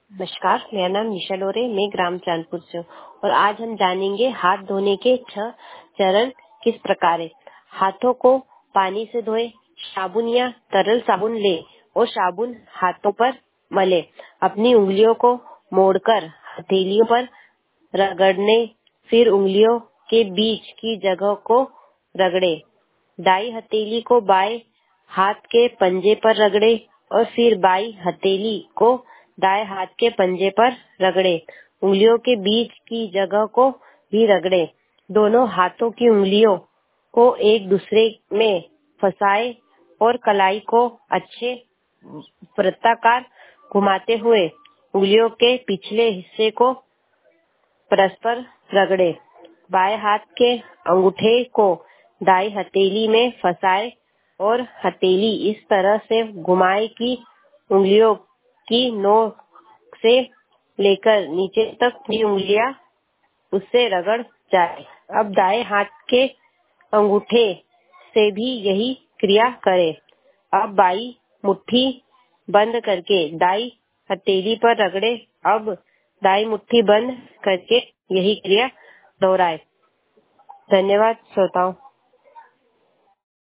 नमस्कार, मेरा नाम निशा लोरे, मैं ग्राम चांदपुर से हूँ और आज हम जानेंगे हाथ धोने के 6 चरण किस प्रकार है। हाथों को पानी से धोए, साबुन या तरल साबुन ले और साबुन हाथों पर मले। अपनी उंगलियों को मोड़कर हथेलियों पर रगड़ने, फिर उंगलियों के बीच की जगह को रगड़े। दाई हथेली को बाएं हाथ के पंजे पर रगड़े और फिर बाई हथेली को दाएं हाथ के पंजे पर रगड़े। उंगलियों के बीच की जगह को भी रगड़े। दोनों हाथों की उंगलियों को एक दूसरे में फंसाए और कलाई को अच्छे वृत्ताकार घुमाते हुए उंगलियों के पिछले हिस्से को परस्पर रगड़े। बाएं हाथ के अंगूठे को दाई हथेली में फंसाए और हथेली इस तरह से घुमाए कि उंगलियों की नोक से लेकर नीचे तक की उंगलियां उससे रगड़ जाए। अब दाएं हाथ के अंगूठे से भी यही क्रिया करें। अब बाई मुट्ठी बंद करके दाई हथेली पर रगड़े। अब दाई मुट्ठी बंद करके यही क्रिया दोहराए। धन्यवाद श्रोताओं।